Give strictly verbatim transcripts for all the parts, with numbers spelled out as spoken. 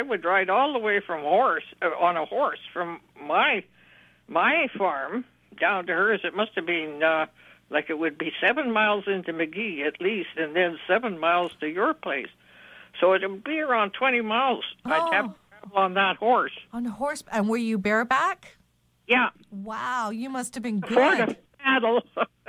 I would ride all the way from horse uh, on a horse from my my farm down to hers. It must have been uh, like it would be seven miles into McGee at least, and then seven miles to your place. So it would be around twenty miles. Oh. I'd have to travel on that horse. On horse, and were you bareback? Yeah. Wow, you must have been good. Afford a saddle.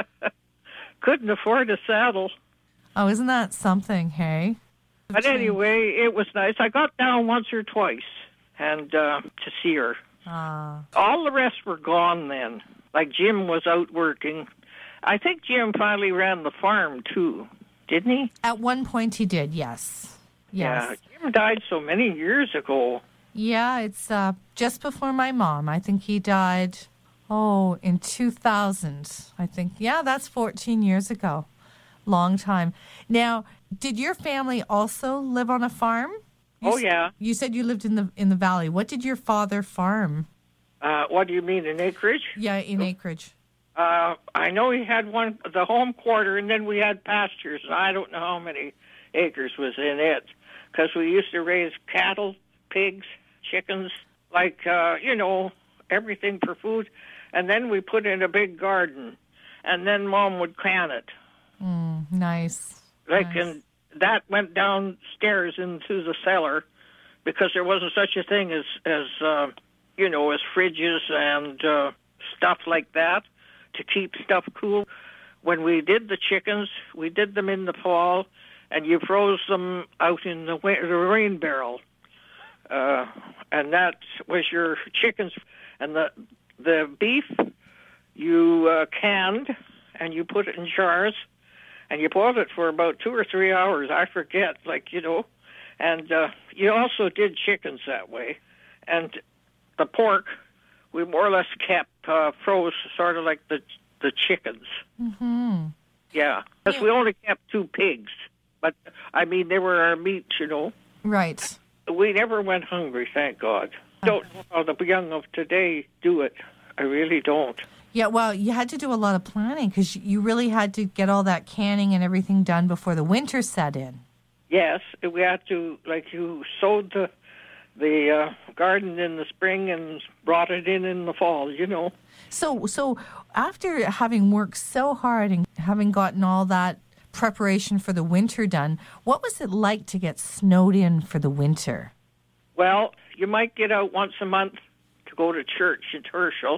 Couldn't afford a saddle. Oh, isn't that something, hey? But anyway, it was nice. I got down once or twice and uh, to see her. Ah. All the rest were gone then. Like Jim was out working. I think Jim finally ran the farm too, didn't he? At one point he did, yes. Yes. Yeah, Jim died so many years ago. Yeah, it's uh, just before my mom. I think he died, oh, in two thousand. I think, yeah, that's fourteen years ago. Long time. Now, did your family also live on a farm? You oh, yeah. S- you said you lived in the in the valley. What did your father farm? Uh, what do you mean, in acreage? Yeah, in acreage. Uh, I know he had one, the home quarter, and then we had pastures. And I don't know how many acres was in it, because we used to raise cattle, pigs, chickens, like, uh, you know, everything for food. And then we put in a big garden, and then Mom would can it. Mm, nice. Like, nice. and that went downstairs into the cellar, because there wasn't such a thing as, as uh, you know, as fridges and uh, stuff like that to keep stuff cool. When we did the chickens, we did them in the fall, and you froze them out in the, wa- the rain barrel. Uh, and that was your chickens. And the the beef, you uh, canned, and you put it in jars, and you boiled it for about two or three hours. I forget, like, you know. And uh, you also did chickens that way. And the pork, we more or less kept uh, froze, sort of like the the chickens. Mm-hmm. Yeah, because Yeah. we only kept two pigs. But, I mean, they were our meat, you know. Right. We never went hungry, thank God. I don't know how the young of today do it. I really don't. Yeah, well, you had to do a lot of planning because you really had to get all that canning and everything done before the winter set in. Yes, we had to, like, you sowed the the uh, garden in the spring and brought it in in the fall, you know. So, so after having worked so hard and having gotten all that preparation for the winter done, what was it like to get snowed in for the winter? Well, you might get out once a month to go to church at Herschel,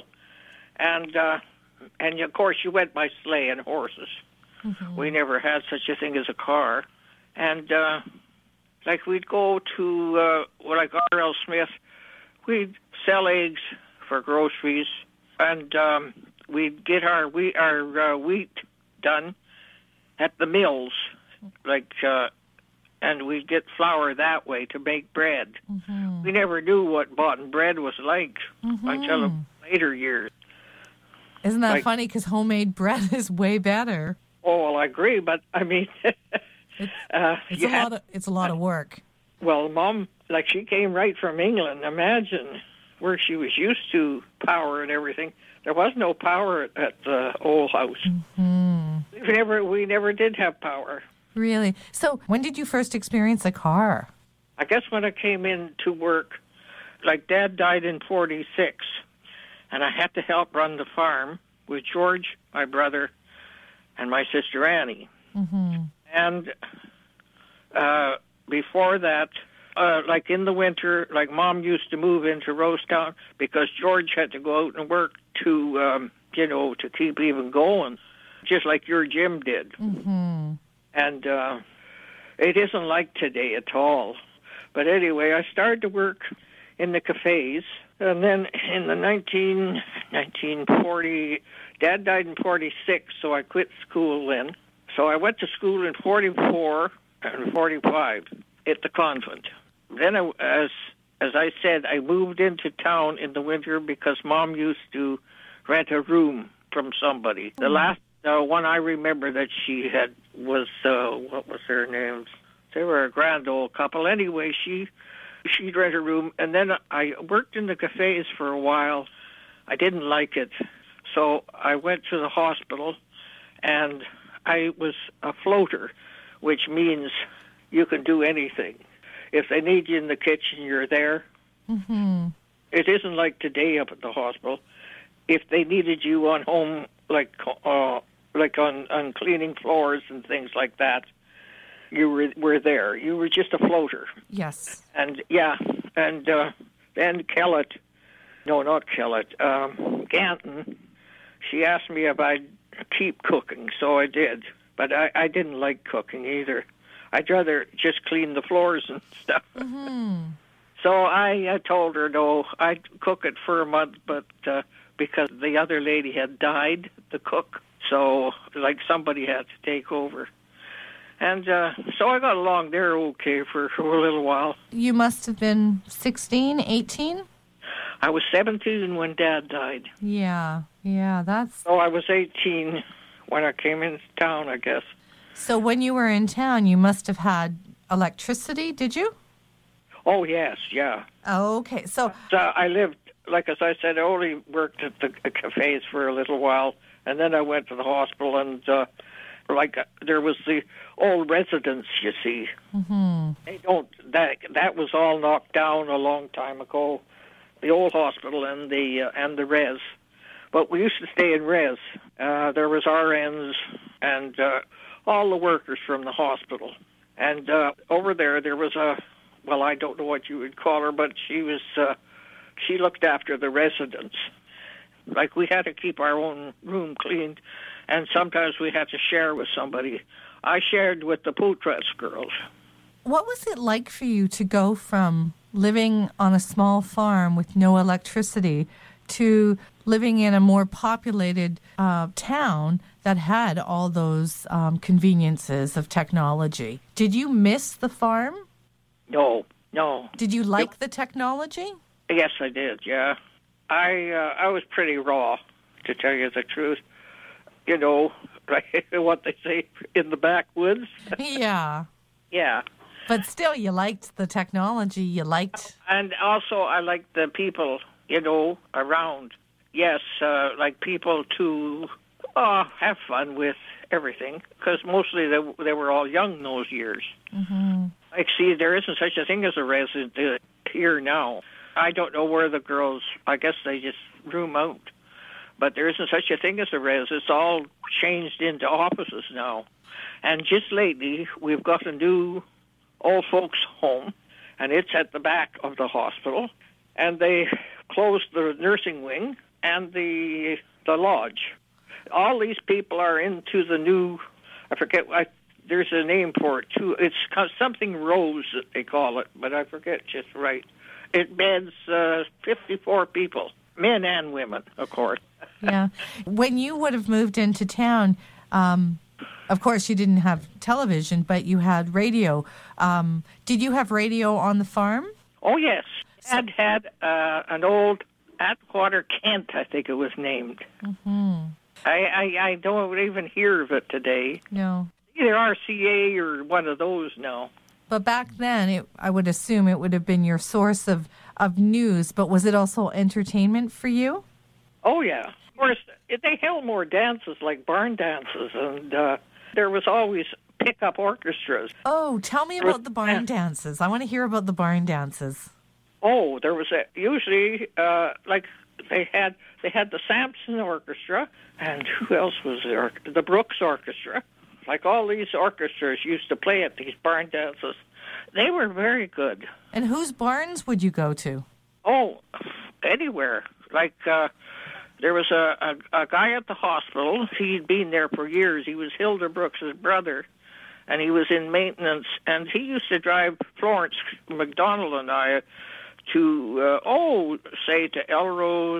and uh, and of course you went by sleigh and horses. Mm-hmm. We never had such a thing as a car, and uh, like we'd go to uh, well, like R L Smith, we'd sell eggs for groceries, and um, we'd get our wheat, our uh, wheat done at the mills, like. Uh, And we'd get flour that way to make bread. Mm-hmm. We never knew what bought bread was like mm-hmm. until later years. Isn't that like, funny? Because homemade bread is way better. Oh, well, I agree, but I mean, it's, uh, it's a had, lot of it's a lot of work. Well, Mom, like she came right from England. Imagine where she was used to power and everything. There was no power at the old house. Mm-hmm. We never we never did have power. Really? So when did you first experience a car? I guess when I came in to work, like Dad died in forty-six, and I had to help run the farm with George, my brother, and my sister Annie. Mm-hmm. And uh, before that, uh, like in the winter, like Mom used to move into Rosetown because George had to go out and work to, um, you know, to keep even going, just like your Jim did. Mm-hmm. And uh, it isn't like today at all. But anyway, I started to work in the cafes. And then in the nineteen, nineteen forty, Dad died in forty-six, so I quit school then. So I went to school in forty-four and forty-five at the convent. Then, I, as as I said, I moved into town in the winter because Mom used to rent a room from somebody. The last uh, one I remember that she had was, uh, what was their names? They were a grand old couple. Anyway, she, she'd rent a room, and then I worked in the cafes for a while. I didn't like it, so I went to the hospital, and I was a floater, which means you can do anything. if they need you in the kitchen, you're there. Mm-hmm. It isn't like today up at the hospital. If they needed you on home, like uh, like on, on cleaning floors and things like that, you were were there. You were just a floater. Yes. And yeah, and uh, then Kellett, no, not Kellett, um, Ganton. She asked me if I'd keep cooking, so I did. But I, I didn't like cooking either. I'd rather just clean the floors and stuff. Mm-hmm. So I, I told her, no, I'd cook it for a month, but uh, because the other lady had died, the cook, so like somebody had to take over. And uh, so I got along there okay for, for a little while. You must have been sixteen, eighteen? I was seventeen when Dad died. Yeah, yeah, that's... So I was eighteen when I came into town, I guess. So when you were in town, you must have had electricity, did you? Oh, yes, yeah. Oh, okay. So, so I lived, like as I said, I only worked at the cafes for a little while, and then I went to the hospital, and uh, like uh, there was the old residence, you see. mm-hmm. They don't, that that was all knocked down a long time ago, the old hospital and the uh, and the res. But we used to stay in res. Uh, there was R Ns and uh, all the workers from the hospital. And uh, over there, there was a, well, I don't know what you would call her, but she was, uh, she looked after the residents. Like we had to keep our own room cleaned, and sometimes we had to share with somebody. I shared with the Poutras girls. What was it like for you to go from living on a small farm with no electricity to living in a more populated uh, town that had all those um, conveniences of technology? Did you miss the farm? No, no. Did you like the technology? Yes, I did, yeah. I uh, I was pretty raw, to tell you the truth. You know, like what they say, in the backwoods. Yeah. Yeah. But still, you liked the technology. You liked... And also, I liked the people, you know, around. Yes, uh, like people to uh, have fun with everything, because mostly they, they were all young those years. Mm-hmm. Like, see, there isn't such a thing as a resident uh, here now. I don't know where the girls, I guess they just room out. But there isn't such a thing as a res. It's all changed into offices now. And just lately, we've got a new old folks home, and it's at the back of the hospital. And they closed the nursing wing and the the lodge. All these people are into the new, I forget, I, there's a name for it too. It's something Rose that they call it, but I forget just right. It beds uh, fifty-four people, men and women, of course. Yeah. When you would have moved into town, um, of course you didn't have television, but you had radio. Um, did you have radio on the farm? Oh, yes. Dad had uh, an old Atwater Kent, I think it was named. Mm-hmm. I, I, I don't even hear of it today. No. Either R C A or one of those now. But back then, it, I would assume it would have been your source of, of news, but was it also entertainment for you? Oh, yeah. Of course, they held more dances, like barn dances, and uh, there was always pickup orchestras. Oh, tell me about the barn dances. I want to hear about the barn dances. Oh, there was a, usually, uh, like, they had they had the Sampson Orchestra, and who else was there? The Brooks Orchestra. Like, all these orchestras used to play at these barn dances. They were very good. And whose barns would you go to? Oh, anywhere. Like, uh, there was a, a, a guy at the hospital. He'd been there for years. He was Hilda Brooks' brother, and he was in maintenance. And he used to drive Florence McDonald and I to, uh, oh, say to Elrose,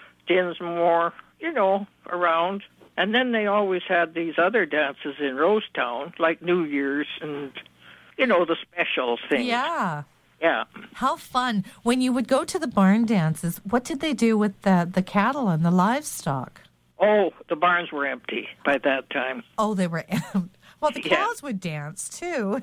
Dinsmore, you know, around. And then they always had these other dances in Rosetown, like New Year's and, you know, the special things. Yeah. Yeah. How fun. When you would go to the barn dances, what did they do with the, the cattle and the livestock? Oh, the barns were empty by that time. Oh, they were empty. Well, the Yeah. cows would dance, too.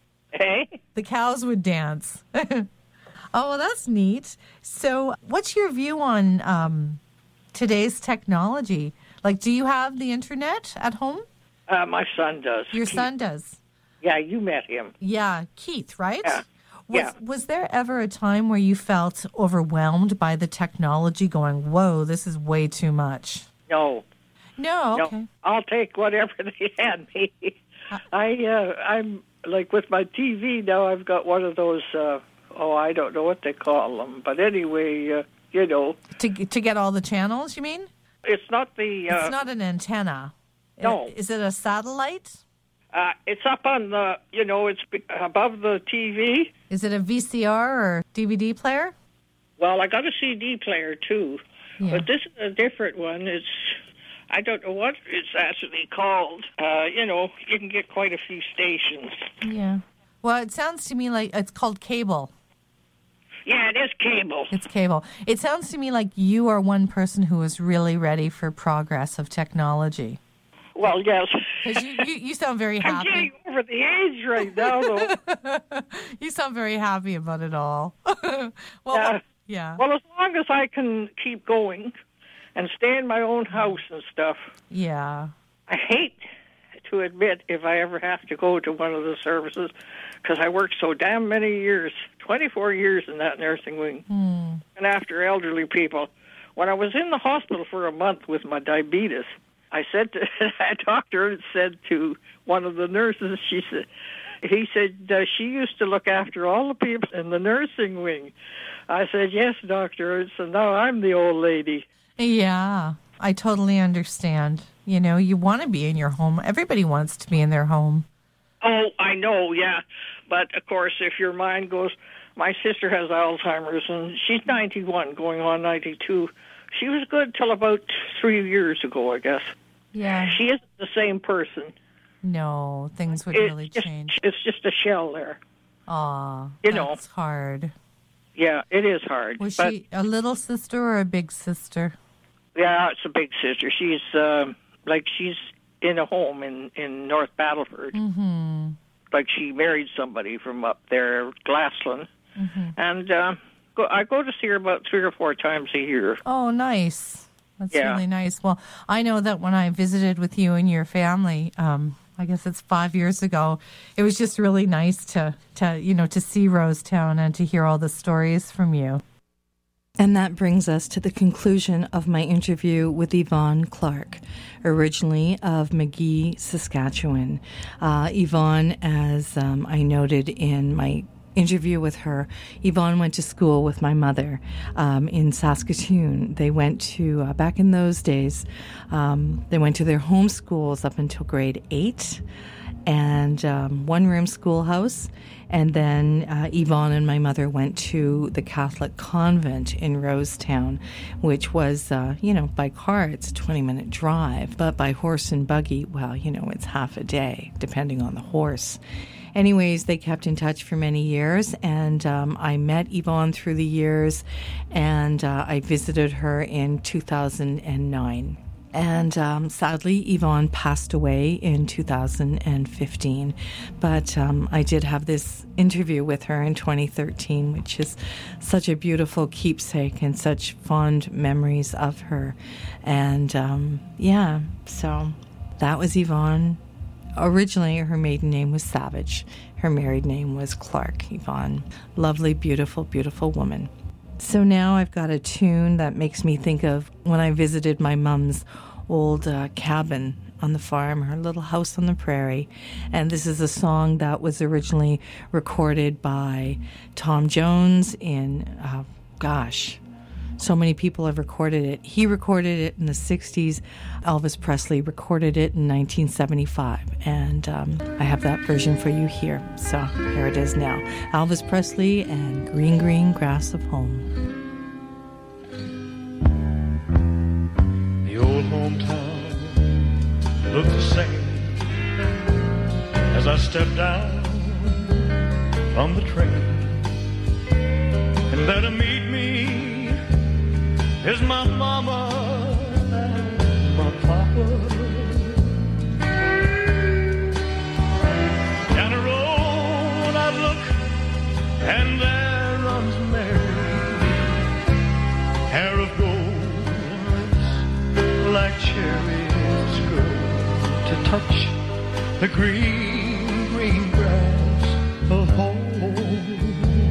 Hey? The cows would dance. Oh, well, that's neat. So what's your view on um, today's technology? Like, do you have the internet at home? Uh, my son does. Your Keith. son does? Yeah, you met him. Yeah, Keith, right? Yeah. Was, yeah. Was there ever a time where you felt overwhelmed by the technology going, whoa, this is way too much? No. No, okay. No, I'll take whatever they hand me. I, uh, I'm, like with my T V now, I've got one of those, uh, oh, I don't know what they call them. But anyway, uh, you know. To to get all the channels, you mean? It's not the... Uh, it's not an antenna. No. Is it a satellite? Uh, it's up on the, you know, it's above the T V. Is it a V C R or D V D player? Well, I got a C D player, too. Yeah. But this is a different one. It's... I don't know what it's actually called. Uh, you know, you can get quite a few stations. Yeah. Well, it sounds to me like it's called cable. Yeah, it is cable. It's cable. It sounds to me like you are one person who is really ready for progress of technology. Well, yes. Because you, you, you sound very happy. I'm getting over the age right now, though. You sound very happy about it all. well, uh, yeah. Well, as long as I can keep going and stay in my own house and stuff. Yeah. I hate to admit if I ever have to go to one of the services because I worked so damn many years, twenty-four years in that nursing wing, hmm. and after elderly people. When I was in the hospital for a month with my diabetes, I said to a doctor said to one of the nurses, she said, he said, uh, she used to look after all the people in the nursing wing. I said, yes, doctor. So now I'm the old lady. Yeah, I totally understand. You know, you want to be in your home. Everybody wants to be in their home. Oh, I know, yeah. But, of course, if your mind goes... My sister has Alzheimer's, and she's ninety-one, going on ninety-two. She was good till about three years ago, I guess. Yeah. She isn't the same person. No, things would it's really just, change. It's just a shell there. Aw, you that's know. hard. Yeah, it is hard. Was but, she a little sister or a big sister? Yeah, it's a big sister. She's, uh, like, she's in a home in, in North Battleford. Mm-hmm. Like, she married somebody from up there, Glassland. Mm-hmm. And uh, go, I go to see her about three or four times a year. Oh, nice. That's yeah. really nice. Well, I know that when I visited with you and your family, um, I guess it's five years ago, it was just really nice to, to, you know, to see Rosetown and to hear all the stories from you. And that brings us to the conclusion of my interview with Yvonne Clark, originally of Magee, Saskatchewan. Uh, Yvonne, as um, I noted in my interview with her, Yvonne went to school with my mother um, in Saskatoon. They went to, uh, back in those days, um, they went to their home schools up until grade eight, and um, one-room schoolhouse. And then uh, Yvonne and my mother went to the Catholic convent in Rosetown, which was, uh, you know, by car it's a twenty-minute drive, but by horse and buggy, well, you know, it's half a day, depending on the horse. Anyways, they kept in touch for many years, and um, I met Yvonne through the years, and uh, I visited her in two thousand nine. And um, sadly, Yvonne passed away in two thousand fifteen. But um, I did have this interview with her in twenty thirteen, which is such a beautiful keepsake and such fond memories of her. And um, yeah, so that was Yvonne. Originally, her maiden name was Savage. Her married name was Clark. Yvonne, lovely, beautiful, beautiful woman. So now I've got a tune that makes me think of when I visited my mom's old uh, cabin on the farm, her little house on the prairie. And this is a song that was originally recorded by Tom Jones in, uh, gosh, so many people have recorded it. He recorded it in the sixties. Elvis Presley recorded it in nineteen seventy-five. And um, I have that version for you here. So here it is now. Elvis Presley and Green, Green Grass of Home. The old hometown looked the same as I stepped down from the train. And there to meet me is my mama and my papa. Down the road I look, and there runs Mary, hair of gold like cherries grow to touch the green, green grass of home.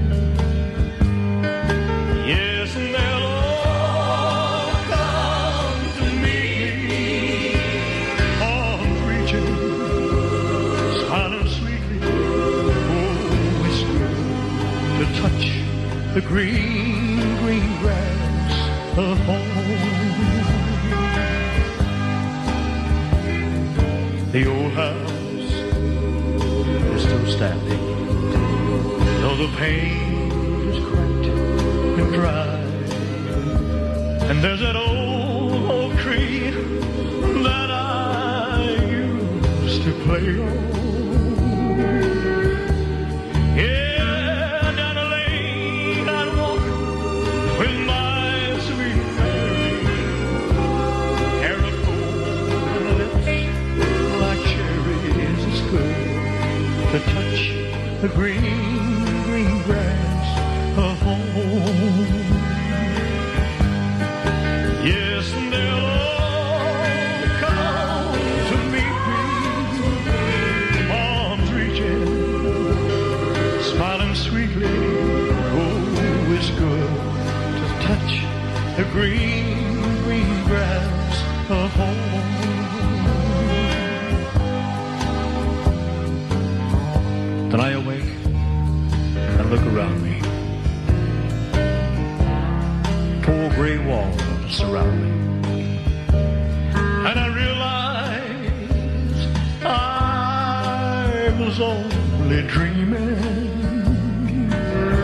the green, green grass of home. The old house is still standing, though the paint is cracked and dry. And there's that old oak tree that I used to play on. Yeah, down the lane I'd walk with my sweet Mary. Hair of gold and lips like cherries. It's good to touch the green, green grass of home. Yes, and they'll all come to meet me, arms reaching, smiling sweetly. Oh, it's good to touch the green, green grass of home. Then I awake and look around me. Four gray walls surround me, and I realize I was only dreaming.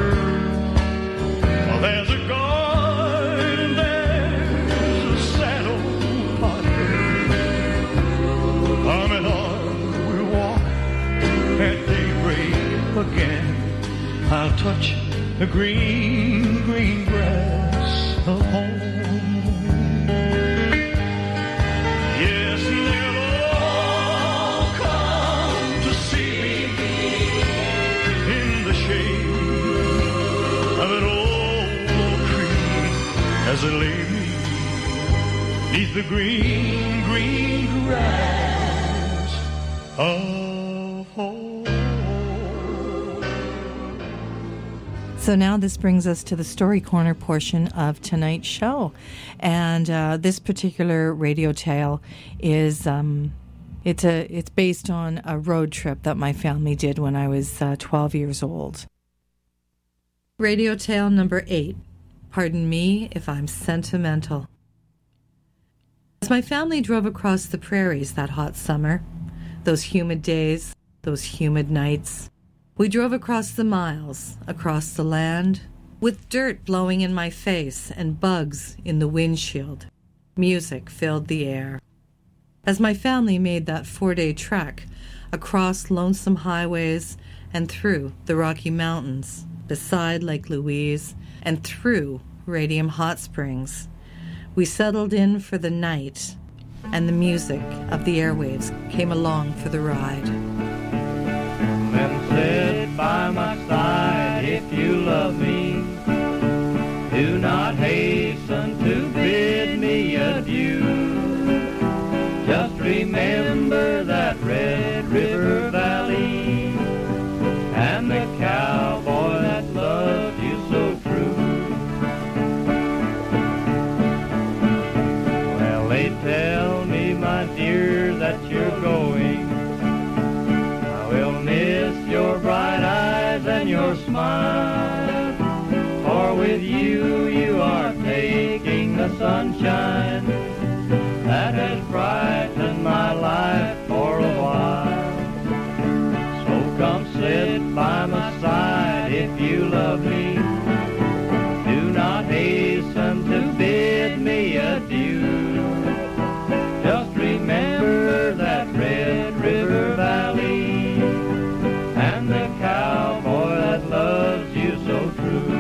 Well, there's a garden, there's a sad old pottery. Arm in arm we walk at daybreak again. I'll touch the green, green grass of home. As they lay me neath the green, green grass of home. So now this brings us to the Story Corner portion of tonight's show. And uh, this particular radio tale is um, it's a it's based on a road trip that my family did when I was uh, twelve years old. Radio tale number eight. Pardon me if I'm sentimental. As my family drove across the prairies that hot summer, those humid days, those humid nights, we drove across the miles, across the land, with dirt blowing in my face and bugs in the windshield. Music filled the air. As my family made that four-day trek across lonesome highways and through the Rocky Mountains, beside Lake Louise, and through Radium Hot Springs, we settled in for the night, and the music of the airwaves came along for the ride. Then sit by my side if you love me. Do not hasten to bid me adieu. Just remember that Red River Valley and the cowboy that loved you so true. Well, they tell me, my dear, that you're going. I will miss your bright eyes and your smile, for with you, you are taking the sunshine that has brightened my life for a while. So come sit by my side if you love me. Do not hasten to bid me adieu. Just remember that Red River Valley and the cowboy that loves you so true.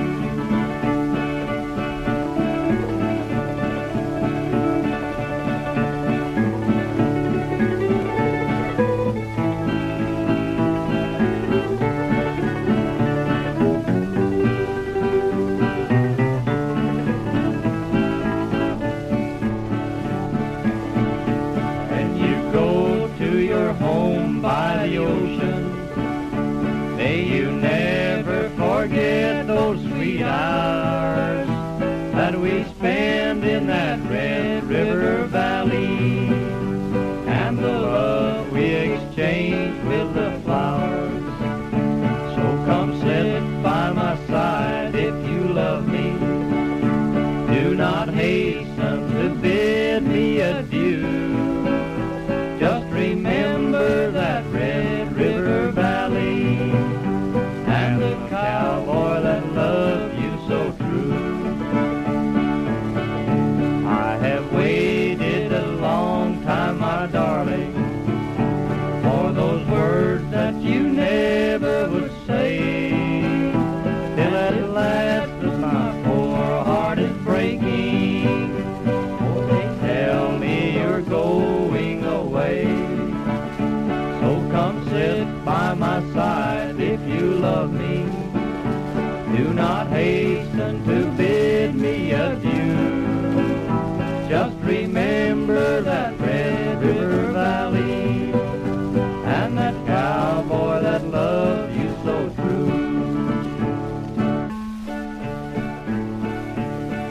By the ocean, may you never forget those sweet hours that we spend in that Red River Valley, and the love we exchanged with the flowers. So come sit by my side if you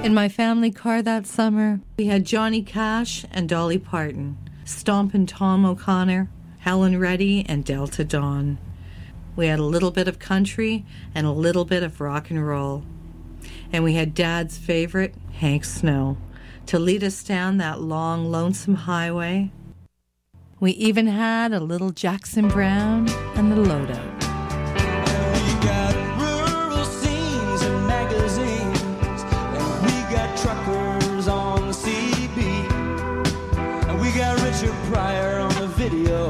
In my family car that summer, we had Johnny Cash and Dolly Parton, Stompin' Tom O'Connor, Helen Reddy, and Delta Dawn. We had a little bit of country and a little bit of rock and roll. And we had Dad's favorite, Hank Snow, to lead us down that long, lonesome highway. We even had a little Jackson Browne and the Loadout. We got rural scenes and magazines, and we got truckers on the C B, and we got Richard Pryor on the video.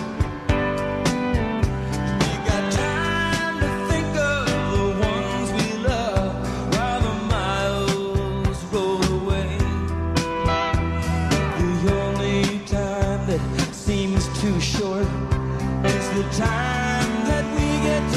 We got time to think of the ones we love while the miles roll away. The only time that seems too short is the time that we get to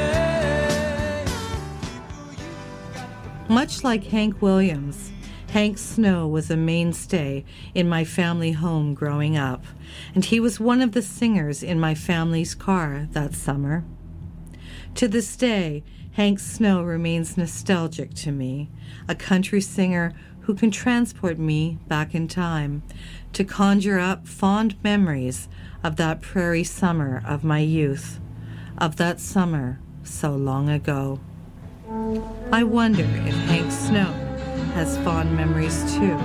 play. Much like Hank Williams, Hank Snow was a mainstay in my family home growing up, and he was one of the singers in my family's car that summer. To this day, Hank Snow remains nostalgic to me, a country singer who can transport me back in time to conjure up fond memories of that prairie summer of my youth, of that summer so long ago. I wonder if Hank Snow has fond memories too.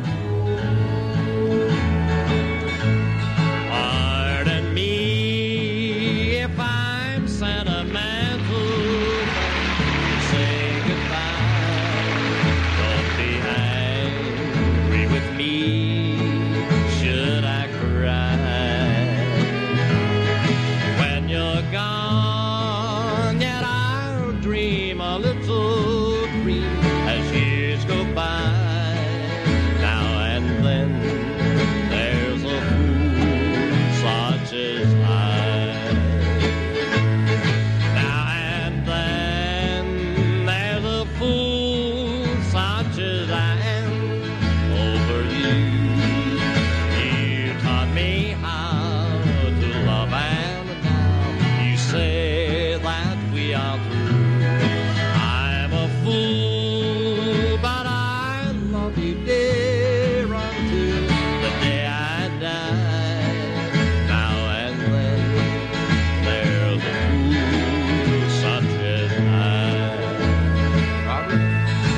Pardon me if I'm sentimental. Say goodbye. Don't be angry with me. Should I cry when you're gone? Yet I'll dream a little dream as years go by. Now and then there's a fool such as I. Now and then there's a fool such as I am over you. You taught me how to love, and now you say that we are through. I'm a fool, but I love you, dear, until the day I die. Now and then there's a fool such as I. Robert?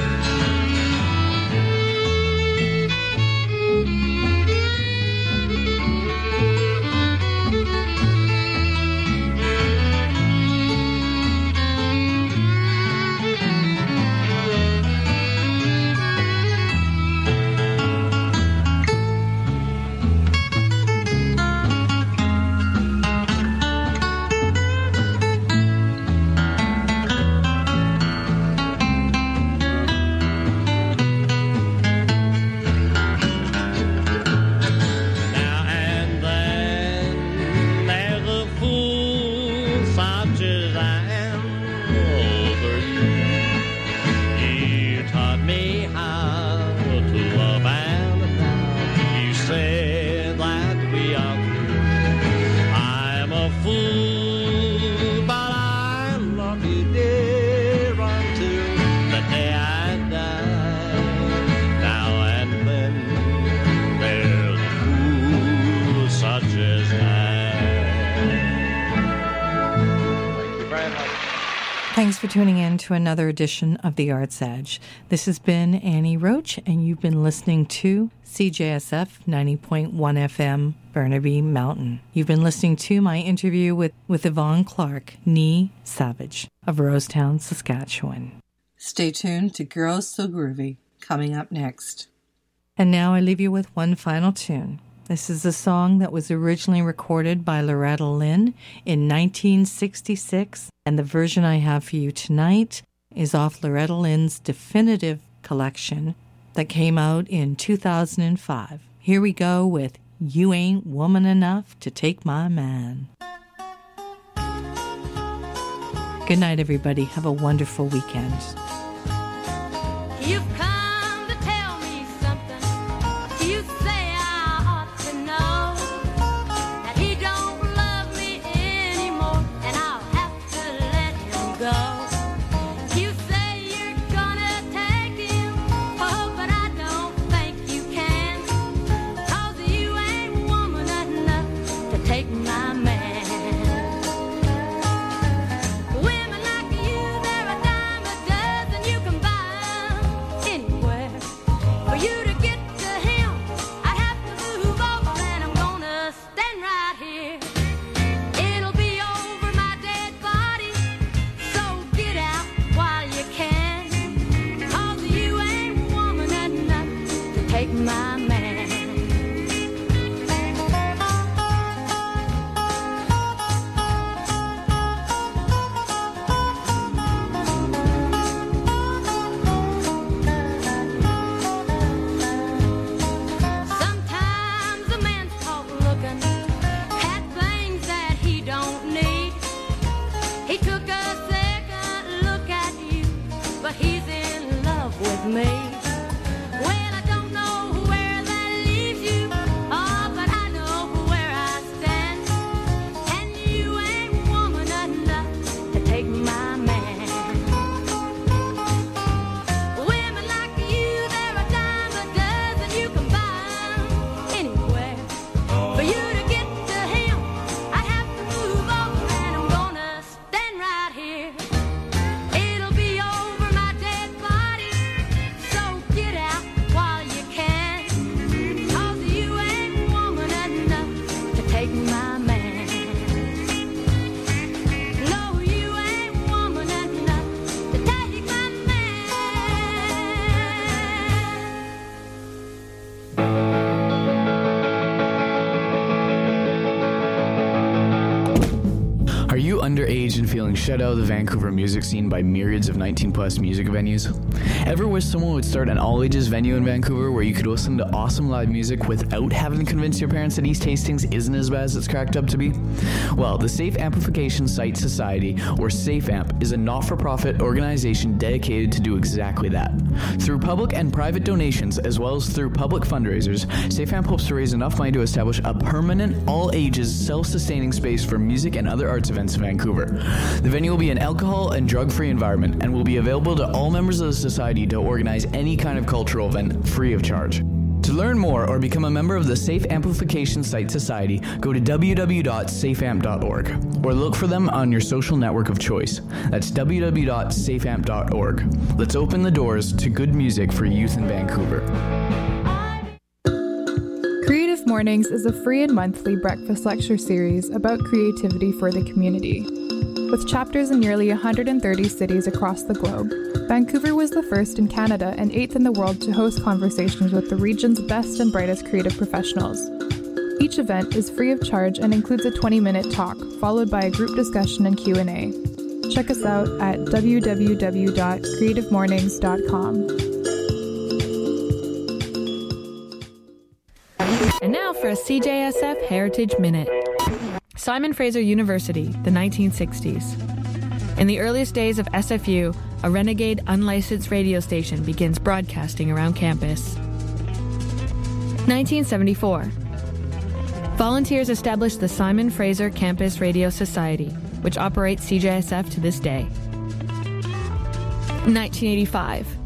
Now and then there's a fool such as I am over you. You taught me how to love, and now you say that we are through. I'm a fool, but I love you, dear, until the day I die. Now and then there's a fool such as I. Thank you very much. Thanks for tuning in to another edition of The Arts Edge. This has been Annie Roach, and you've been listening to C J S F ninety point one F M, Burnaby Mountain. You've been listening to my interview with, with Yvonne Clark, nee Savage, of Rosetown, Saskatchewan. Stay tuned to Girls So Groovy, coming up next. And now I leave you with one final tune. This is a song that was originally recorded by Loretta Lynn in nineteen sixty-six, and the version I have for you tonight is off Loretta Lynn's definitive collection that came out in two thousand five. Here we go with You Ain't Woman Enough to Take My Man. Good night, everybody. Have a wonderful weekend. You've come to tell me something. You say I ought to know that he don't love me anymore, and I'll have to let him go. You say you're gonna take him for take my man. Sometimes a man's caught looking at things that he don't need. He took a second look at you, but he's in love with me. Well, I don't know where that leaves you, oh, but I know where I stand. And you ain't woman enough to take my man. Women like you, they're a dime a dozen. You can buy 'em anywhere. For you to get to him, I'd have to move over, and I'm gonna stand right here. It'll be over my dead body, so get out while you can. 'Cause you ain't woman enough to take my man. No, you ain't woman enough to take my man. Are you underage and feeling shut out of the Vancouver music scene by myriads of nineteen plus music venues? Ever wish someone would start an all-ages venue in Vancouver where you could listen to awesome live music without having to convince your parents that East Hastings isn't as bad as it's cracked up to be? Well, the Safe Amplification Site Society, or SafeAmp, is a not-for-profit organization dedicated to do exactly that. Through public and private donations, as well as through public fundraisers, SafeAmp hopes to raise enough money to establish a permanent, all-ages, self-sustaining space for music and other arts events in Vancouver. The venue will be an alcohol and drug-free environment and will be available to all members of the society to organize any kind of cultural event free of charge. To learn more or become a member of the Safe Amplification Site Society, go to w w w dot safe amp dot org or look for them on your social network of choice. That's w w w dot safe amp dot org. Let's open the doors to good music for youth in Vancouver. Creative Mornings is a free and monthly breakfast lecture series about creativity for the community. With chapters in nearly one hundred thirty cities across the globe, Vancouver was the first in Canada and eighth in the world to host conversations with the region's best and brightest creative professionals. Each event is free of charge and includes a twenty-minute talk, followed by a group discussion and Q and A. Check us out at w w w dot creative mornings dot com. And now for a C J S F Heritage Minute. Simon Fraser University, the nineteen sixties. In the earliest days of S F U, a renegade unlicensed radio station begins broadcasting around campus. nineteen seventy-four. Volunteers established the Simon Fraser Campus Radio Society, which operates C J S F to this day. nineteen eighty-five.